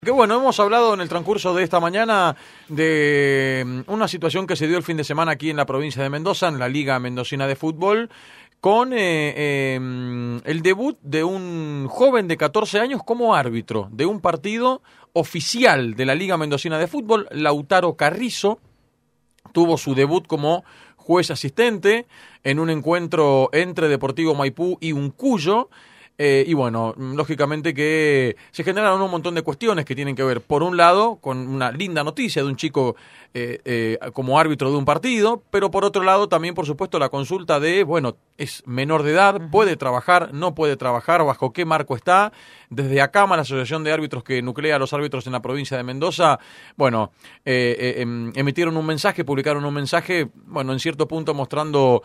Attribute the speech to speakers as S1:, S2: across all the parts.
S1: Que bueno, hemos hablado en el transcurso de esta mañana de una situación que se dio el fin de semana aquí en la provincia de Mendoza, en la Liga Mendocina de Fútbol, con el debut de un joven de 14 años como árbitro de un partido oficial de la Liga Mendocina de Fútbol. Lautaro Carrizo tuvo su debut como juez asistente en un encuentro entre Deportivo Maipú y Uncuyo. Y bueno, lógicamente que se generaron un montón de cuestiones que tienen que ver, por un lado, con una linda noticia de un chico como árbitro de un partido, pero por otro lado también, por supuesto, la consulta de, bueno, es menor de edad, puede trabajar, no puede trabajar, bajo qué marco está. Desde ACAMA, la Asociación de Árbitros que nuclea a los árbitros en la provincia de Mendoza, bueno, emitieron un mensaje, publicaron un mensaje, bueno, en cierto punto mostrando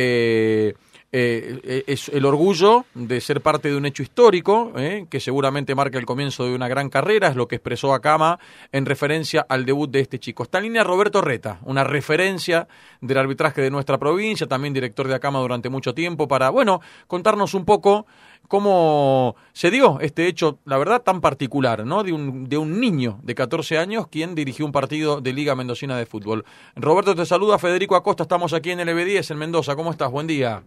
S1: es el orgullo de ser parte de un hecho histórico, que seguramente marca el comienzo de una gran carrera, es lo que expresó Acama en referencia al debut de este chico. Está en línea Roberto Reta, una referencia del arbitraje de nuestra provincia, también director de Acama durante mucho tiempo, para, bueno, contarnos un poco cómo se dio este hecho, la verdad, tan particular, ¿no? De un niño de 14 años quien dirigió un partido de Liga Mendocina de Fútbol. Roberto, te saluda Federico Acosta, estamos aquí en LB10 en Mendoza. ¿Cómo estás? Buen día.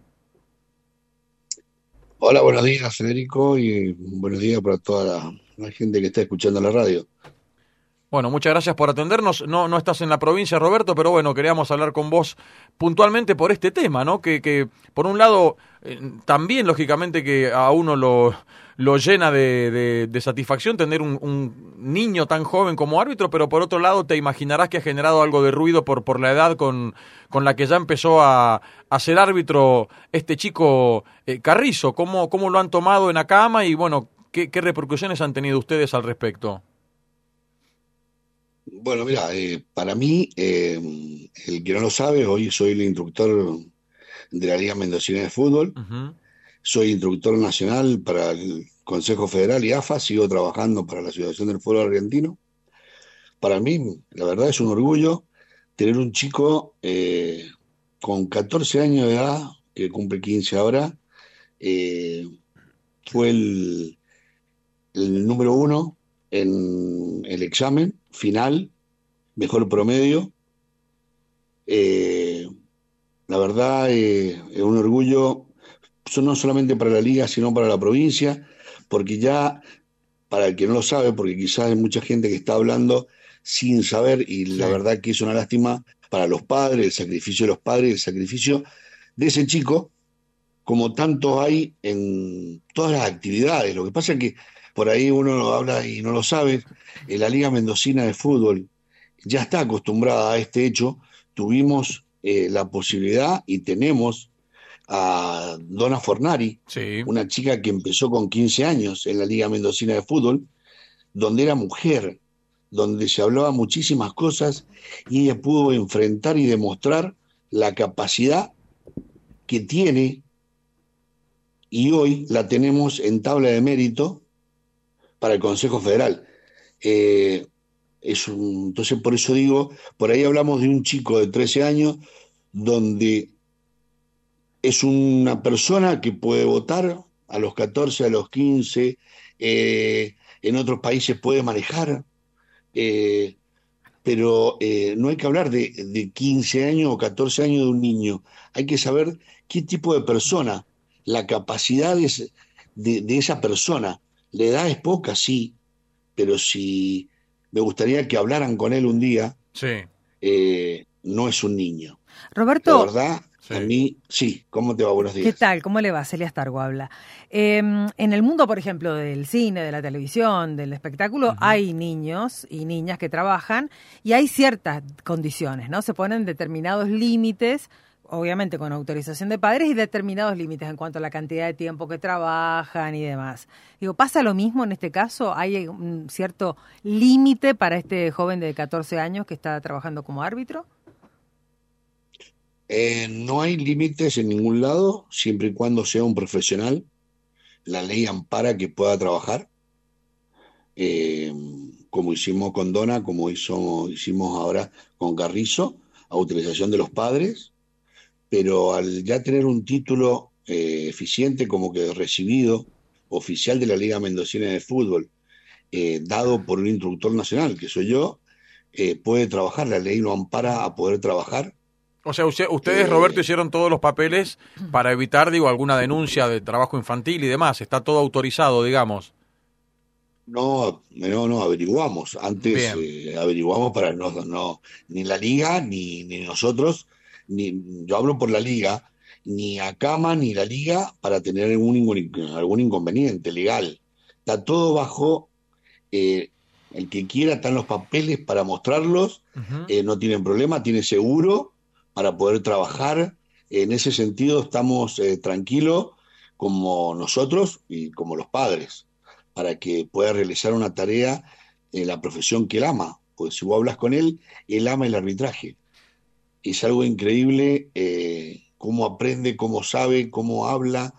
S2: Hola, buenos días, Federico, y buenos días para toda la gente que está escuchando la radio.
S1: Bueno, muchas gracias por atendernos. No estás en la provincia, Roberto, pero bueno, queríamos hablar con vos puntualmente por este tema, ¿no? Que por un lado, también lógicamente que a uno lo llena de satisfacción tener un niño tan joven como árbitro, pero por otro lado te imaginarás que ha generado algo de ruido por la edad con la que ya empezó a ser árbitro este chico Carrizo. ¿Cómo lo han tomado en Acama y bueno, qué repercusiones han tenido ustedes al respecto?
S2: Bueno, mira, para mí, el que no lo sabe, hoy soy el instructor de la Liga Mendocina de Fútbol,
S1: Ujú.
S2: soy instructor nacional para el Consejo Federal y AFA, sigo trabajando para la Asociación del Fútbol Argentino. Para mí, la verdad es un orgullo tener un chico con 14 años de edad, que cumple 15 ahora, eh, fue el número uno en el examen final, mejor promedio. Eh, la verdad, es un orgullo, no solamente para la liga, sino para la provincia, porque ya, para el que no lo sabe, porque quizás hay mucha gente que está hablando sin saber, y la
S1: Sí.
S2: verdad que es una lástima para los padres, el sacrificio de los padres, el sacrificio de ese chico, como tantos hay en todas las actividades. Lo que pasa es que por ahí uno lo habla y no lo sabe. La Liga Mendocina de Fútbol ya está acostumbrada a este hecho. Tuvimos la posibilidad y tenemos a Donna Fornari,
S1: Sí.
S2: una chica que empezó con 15 años en la Liga Mendocina de Fútbol, donde era mujer, donde se hablaba muchísimas cosas y ella pudo enfrentar y demostrar la capacidad que tiene, y hoy la tenemos en tabla de mérito para el Consejo Federal. Eh, entonces, por eso digo, por ahí hablamos de un chico de 13 años donde es una persona que puede votar a los 14, a los 15, en otros países puede manejar, eh, pero no hay que hablar de 15 años o 14 años de un niño, hay que saber qué tipo de persona, la capacidad de esa persona. La edad es poca, sí, pero si me gustaría que hablaran con él un día,
S1: Sí.
S2: no es un niño. La
S3: Roberto,
S2: verdad, a
S1: Sí.
S2: mí, sí, ¿cómo te va? Buenos
S3: ¿qué
S2: días.
S3: tal? ¿Cómo le va? Celia Stargo habla. En el mundo, por ejemplo, del cine, de la televisión, del espectáculo,
S1: Ujú.
S3: hay niños y niñas que trabajan y hay ciertas condiciones, ¿no? Se ponen determinados límites, obviamente con autorización de padres, y determinados límites en cuanto a la cantidad de tiempo que trabajan y demás. Digo, ¿pasa lo mismo en este caso? ¿Hay un cierto límite para este joven de 14 años que está trabajando como árbitro?
S2: No hay límites en ningún lado, siempre y cuando sea un profesional. La ley ampara que pueda trabajar, eh, como hicimos con Dona, como hicimos ahora con Carrizo, a utilización de los padres, pero al ya tener un título eficiente como que recibido, oficial de la Liga Mendocina de Fútbol, dado por un instructor nacional, que soy yo, puede trabajar, la ley lo ampara a poder trabajar.
S1: O sea, ustedes, Roberto, hicieron todos los papeles para evitar, digo, alguna denuncia de trabajo infantil y demás. Está todo autorizado, digamos.
S2: No, averiguamos. Antes averiguamos para ni la liga, ni nosotros, yo hablo por la liga, ni ACAMA ni la liga para tener algún inconveniente legal. Está todo bajo, el que quiera, están los papeles para mostrarlos, no tienen problema, tiene seguro para poder trabajar. En ese sentido estamos tranquilos como nosotros y como los padres, para que pueda realizar una tarea en la profesión que él ama. Pues si vos hablas con él, él ama el arbitraje. Es algo increíble cómo aprende, cómo sabe, cómo habla.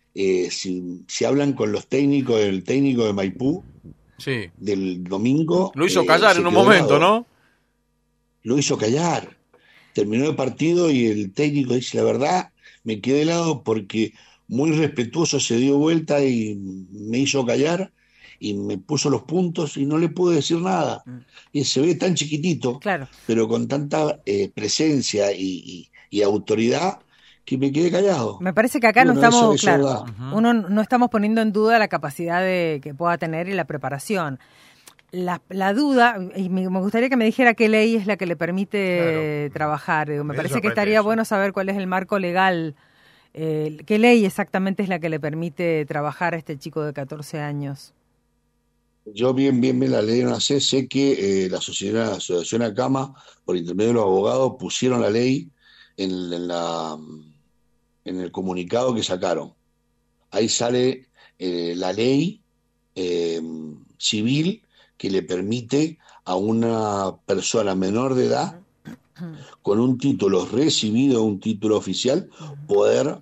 S2: Si hablan con los técnicos, el técnico de Maipú,
S1: sí,
S2: del domingo...
S1: Lo hizo callar en un momento, ¿no?
S2: Lo hizo callar. Terminó el partido y el técnico dice, la verdad, me quedé helado porque muy respetuoso se dio vuelta y me hizo callar y me puso los puntos y no le pude decir nada. Y se ve tan chiquitito,
S3: claro,
S2: pero con tanta presencia y autoridad que me quedé callado.
S3: Me parece que acá no estamos,
S2: claro,
S3: uno no estamos poniendo en duda la capacidad que pueda tener y la preparación. La duda, y me gustaría que me dijera qué ley es la que le permite trabajar. Me parece que estaría bueno saber cuál es el marco legal, qué ley exactamente es la que le permite trabajar a este chico de 14 años.
S2: Yo bien la ley no la sé que la asociación ACAMA, por intermedio de los abogados, pusieron la ley en el comunicado que sacaron. Ahí sale la ley civil que le permite a una persona menor de edad, con un título recibido, un título oficial, poder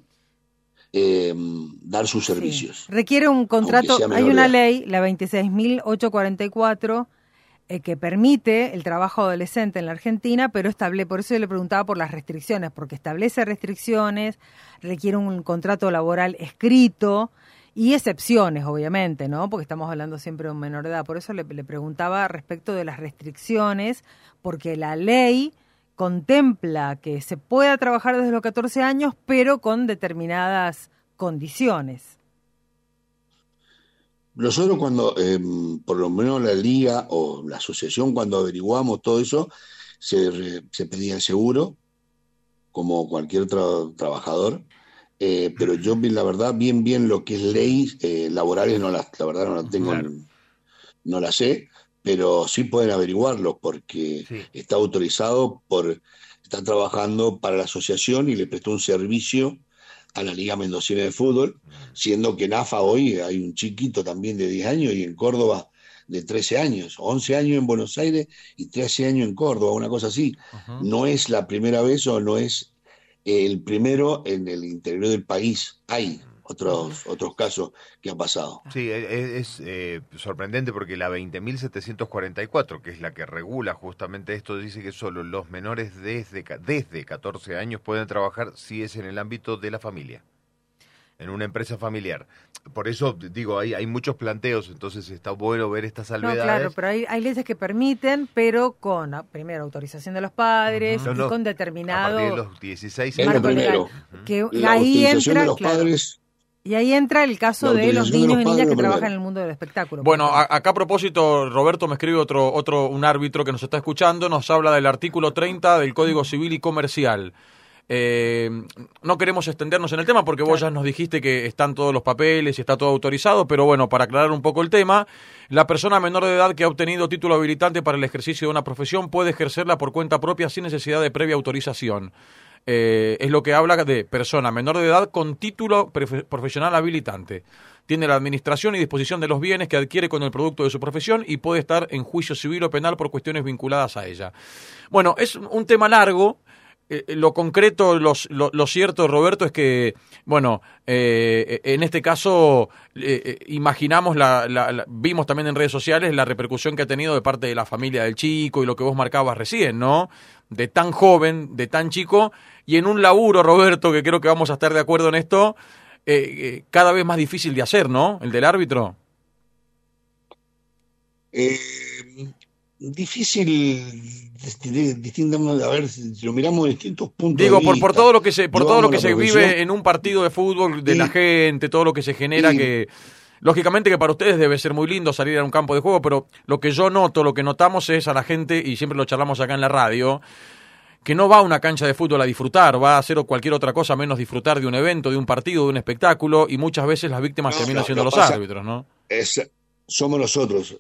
S2: dar sus servicios.
S3: Sí. Requiere un contrato, hay una ley, la 26.844, que permite el trabajo adolescente en la Argentina, pero por eso yo le preguntaba por las restricciones, porque establece restricciones, requiere un contrato laboral escrito, y excepciones, obviamente, ¿no? Porque estamos hablando siempre de un menor de edad. Por eso le preguntaba respecto de las restricciones, porque la ley contempla que se pueda trabajar desde los 14 años, pero con determinadas condiciones.
S2: Nosotros cuando, por lo menos la liga o la asociación, cuando averiguamos todo eso, se pedía el seguro, como cualquier trabajador. Pero yo, la verdad, bien lo que es ley laborales, la verdad no la tengo, claro. No la sé, pero sí pueden averiguarlo porque está autorizado está trabajando para la asociación y le prestó un servicio a la Liga Mendocina de Fútbol, siendo que en AFA hoy hay un chiquito también de 10 años y en Córdoba de 13 años, 11 años en Buenos Aires y 13 años en Córdoba, una cosa así. No es la primera vez o no es el primero en el interior del país. Hay otros casos que han pasado.
S4: Sí, es sorprendente porque la 20.744, que es la que regula justamente esto, dice que solo los menores desde 14 años pueden trabajar si es en el ámbito de la familia, en una empresa familiar. Por eso, digo, hay muchos planteos, entonces está bueno ver estas salvedades.
S3: No, claro, pero hay leyes que permiten, pero con, primero, autorización de los padres y con determinado...
S4: A partir de los 16
S2: años.
S3: Marco legal, que
S2: la
S3: ahí
S2: autorización
S3: entra,
S2: de los padres...
S3: Y ahí entra el caso de los niños y niñas que trabajan en el mundo del espectáculo.
S1: Bueno, acá a propósito, Roberto, me escribe un árbitro que nos está escuchando, nos habla del artículo 30 del Código Civil y Comercial. No queremos extendernos en el tema porque vos ya nos dijiste que están todos los papeles y está todo autorizado, pero bueno, para aclarar un poco el tema, la persona menor de edad que ha obtenido título habilitante para el ejercicio de una profesión puede ejercerla por cuenta propia sin necesidad de previa autorización. Es lo que habla de persona menor de edad con título profesional habilitante. Tiene la administración y disposición de los bienes que adquiere con el producto de su profesión y puede estar en juicio civil o penal por cuestiones vinculadas a ella. Bueno, es un tema largo. Lo concreto, lo cierto, Roberto, es que, bueno, en este caso imaginamos, vimos también en redes sociales la repercusión que ha tenido de parte de la familia del chico y lo que vos marcabas recién, ¿no? De tan joven, de tan chico, y en un laburo, Roberto, que creo que vamos a estar de acuerdo en esto, cada vez más difícil de hacer, ¿no? El del árbitro.
S2: Eh, difícil, a ver, si lo miramos de distintos puntos de
S1: Digo, por
S2: vista.
S1: todo lo que se, por
S2: Yo
S1: todo lo
S2: amo
S1: que
S2: la
S1: se
S2: profesión
S1: vive en un partido de fútbol, de la
S2: y,
S1: gente, todo lo que se genera,
S2: y
S1: que lógicamente que para ustedes debe ser muy lindo salir a un campo de juego, pero lo que yo noto, lo que notamos es a la gente, y siempre lo charlamos acá en la radio, que no va a una cancha de fútbol a disfrutar, va a hacer cualquier otra cosa menos disfrutar de un evento, de un partido, de un espectáculo, y muchas veces las víctimas
S2: no,
S1: terminan siendo
S2: lo
S1: los
S2: pasa
S1: árbitros, ¿no?
S2: es, somos nosotros.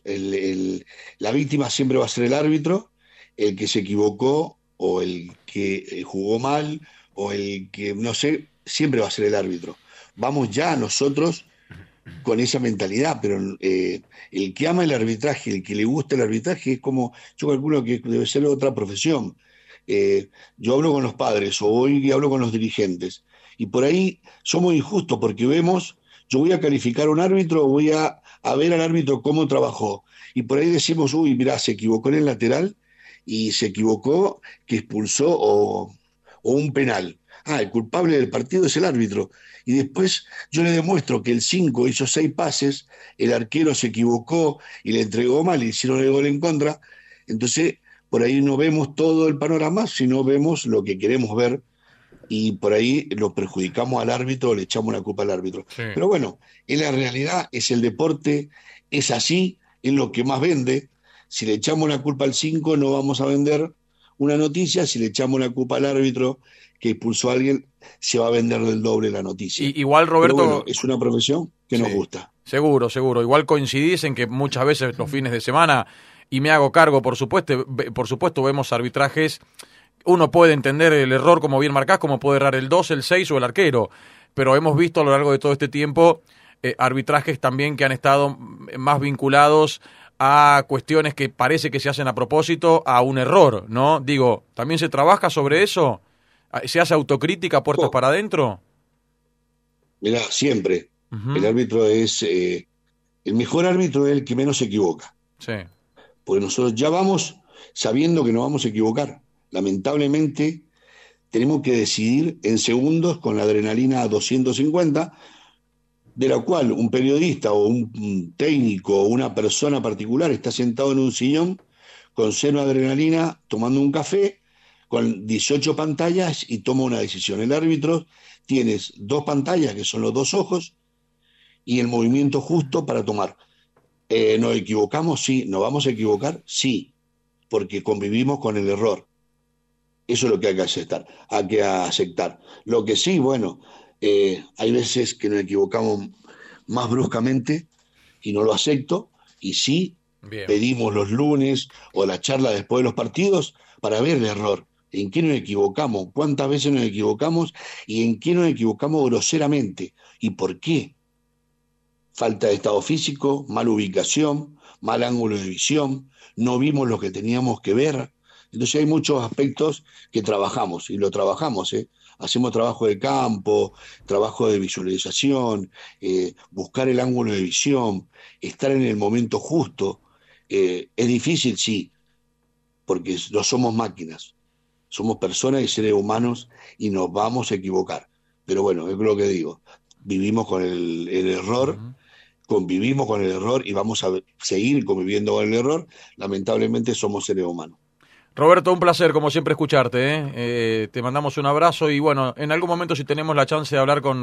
S2: La víctima siempre va a ser el árbitro, el que se equivocó o el que jugó mal o el que, no sé, siempre va a ser el árbitro. Vamos ya nosotros con esa mentalidad, pero el que ama el arbitraje, el que le gusta el arbitraje, es como, yo calculo que debe ser otra profesión. Yo hablo con los padres o hoy hablo con los dirigentes y por ahí somos injustos porque vemos, yo voy a calificar a un árbitro, voy a ver al árbitro cómo trabajó y por ahí decimos, uy, mirá, se equivocó en el lateral y se equivocó que expulsó o un penal. Ah, el culpable del partido es el árbitro. Y después yo le demuestro que el 5 hizo 6 pases, el arquero se equivocó y le entregó mal y hicieron el gol en contra. Entonces, por ahí no vemos todo el panorama, sino vemos lo que queremos ver y por ahí lo perjudicamos al árbitro o le echamos la culpa al árbitro.
S1: Sí.
S2: Pero bueno, es la realidad, es el deporte, es así, es lo que más vende. Si le echamos la culpa al 5 no vamos a vender una noticia, si le echamos la culpa al árbitro que expulsó a alguien, se va a vender del doble la noticia.
S1: Igual,
S2: Pero bueno,
S1: Roberto,
S2: es una profesión que nos
S1: sí,
S2: gusta.
S1: seguro, seguro. Igual coincidís en que muchas veces los fines de semana, y me hago cargo, por supuesto vemos arbitrajes. Uno puede entender el error, como bien marcás, como puede errar el 2, el 6 o el arquero, pero hemos visto a lo largo de todo este tiempo arbitrajes también que han estado más vinculados a cuestiones que parece que se hacen a propósito, a un error, ¿no? Digo, ¿también se trabaja sobre eso? ¿Se hace autocrítica puertas
S2: Oh,
S1: para adentro?
S2: mirá, siempre. El
S1: Ujú,
S2: árbitro es, el mejor árbitro es el que menos se equivoca.
S1: sí.
S2: Porque nosotros ya vamos sabiendo que nos vamos a equivocar. Lamentablemente, tenemos que decidir en segundos con la adrenalina a 250, de la cual un periodista o un técnico o una persona particular está sentado en un sillón con cero adrenalina, tomando un café, con 18 pantallas y toma una decisión. El árbitro tiene dos pantallas, que son los dos ojos, y el movimiento justo para tomar. ¿Nos equivocamos? Sí. ¿Nos vamos a equivocar? Sí, porque convivimos con el error. Eso es lo que hay que aceptar. Hay que aceptar. Lo que sí, bueno, hay veces que nos equivocamos más bruscamente y no lo acepto. Y sí,
S1: Bien.
S2: pedimos los lunes o la charla después de los partidos para ver el error. ¿En qué nos equivocamos? ¿Cuántas veces nos equivocamos? ¿Y en qué nos equivocamos groseramente? ¿Y por qué? Falta de estado físico, mala ubicación, mal ángulo de visión, no vimos lo que teníamos que ver. Entonces hay muchos aspectos que trabajamos y lo trabajamos, ¿eh? Hacemos trabajo de campo, trabajo de visualización, buscar el ángulo de visión, estar en el momento justo. Es difícil, sí, porque no somos máquinas, somos personas y seres humanos y nos vamos a equivocar. Pero bueno, es lo que digo, vivimos con el error,
S1: Ujú.
S2: convivimos con el error y vamos a seguir conviviendo con el error. Lamentablemente somos seres humanos.
S1: Roberto, un placer, como siempre, escucharte, ¿eh? Te mandamos un abrazo y bueno, en algún momento si tenemos la chance de hablar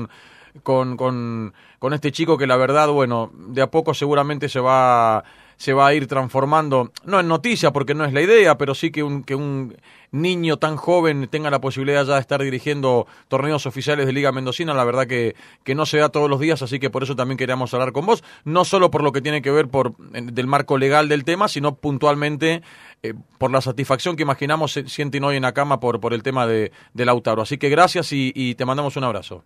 S1: con este chico que la verdad, bueno, de a poco seguramente se va a ir transformando, no en noticia porque no es la idea, pero sí que un niño tan joven tenga la posibilidad ya de estar dirigiendo torneos oficiales de Liga Mendocina, la verdad que no se da todos los días, así que por eso también queríamos hablar con vos, no solo por lo que tiene que ver del marco legal del tema, sino puntualmente por la satisfacción que imaginamos sienten hoy en la cama por el tema de Lautaro. Así que gracias y te mandamos un abrazo.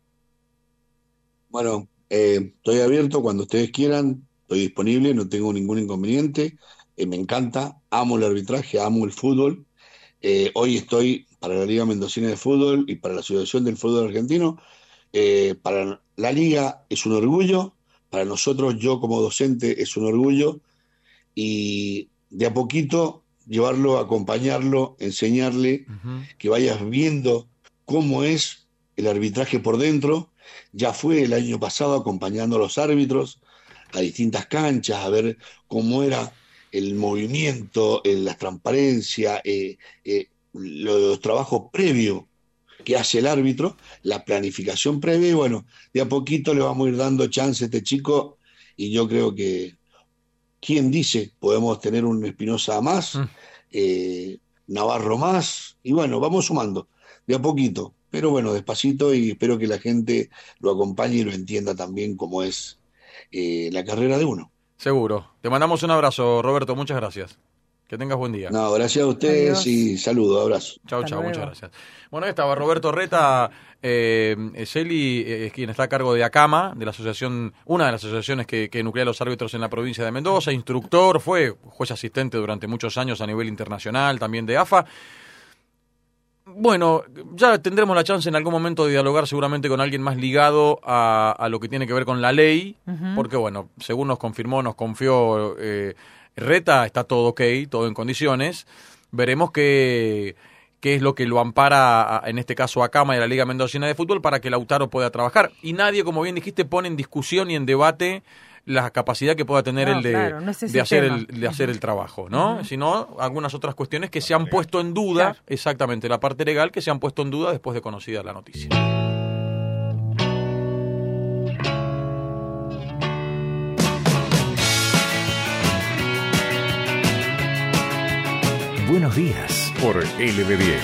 S2: Bueno, estoy abierto cuando ustedes quieran, estoy disponible, no tengo ningún inconveniente, me encanta, amo el arbitraje, amo el fútbol. Hoy estoy para la Liga Mendocina de Fútbol y para la Asociación del Fútbol Argentino. Para la Liga es un orgullo, para nosotros, yo como docente, es un orgullo y de a poquito llevarlo, acompañarlo, enseñarle,
S1: Ujú.
S2: que vayas viendo cómo es el arbitraje por dentro. Ya fue el año pasado acompañando a los árbitros, a distintas canchas, a ver cómo era el movimiento, la transparencia, los trabajos previos que hace el árbitro, la planificación previa, y bueno, de a poquito le vamos a ir dando chance a este chico, y yo creo que, ¿quién dice? Podemos tener un Espinosa más, Navarro más, y bueno, vamos sumando, de a poquito, pero bueno, despacito, y espero que la gente lo acompañe y lo entienda también como es la carrera de uno.
S1: Seguro. Te mandamos un abrazo, Roberto, muchas gracias. Que tengas buen día.
S2: No, gracias a ustedes.
S3: Adiós.
S2: Y saludos, abrazo.
S1: Chau,
S3: Hasta
S1: chau,
S3: luego.
S1: muchas gracias. Bueno, ahí estaba Roberto Reta, Celi, es quien está a cargo de ACAMA, de la asociación, una de las asociaciones que nuclea a los árbitros en la provincia de Mendoza, instructor, fue juez asistente durante muchos años a nivel internacional, también de AFA. Bueno, ya tendremos la chance en algún momento de dialogar seguramente con alguien más ligado a lo que tiene que ver con la ley, porque bueno, según nos confirmó, nos confió Reta, está todo ok, todo en condiciones. Veremos qué es lo que lo ampara, en este caso a Cama y a la Liga Mendocina de Fútbol, para que Lautaro pueda trabajar. Y nadie, como bien dijiste, pone en discusión y en debate la capacidad que pueda tener de hacer el trabajo, ¿no? Sino algunas otras cuestiones que se han puesto en duda,
S3: Claro.
S1: exactamente, la parte legal que se han puesto en duda después de conocida la noticia.
S5: Buenos días por LB10.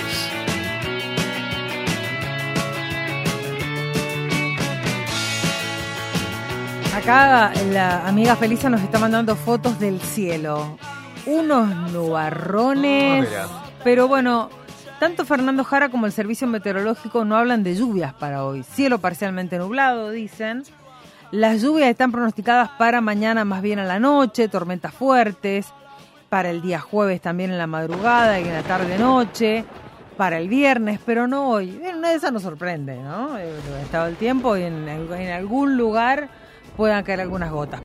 S3: Acá la amiga Felisa nos está mandando fotos del cielo. Unos nubarrones. Pero bueno, tanto Fernando Jara como el Servicio Meteorológico no hablan de lluvias para hoy. Cielo parcialmente nublado, dicen. Las lluvias están pronosticadas para mañana más bien a la noche, tormentas fuertes. Para el día jueves también en la madrugada y en la tarde-noche. Para el viernes, pero no hoy. Una de esas nos sorprende, ¿no? El estado del tiempo y en algún lugar puedan caer algunas gotas.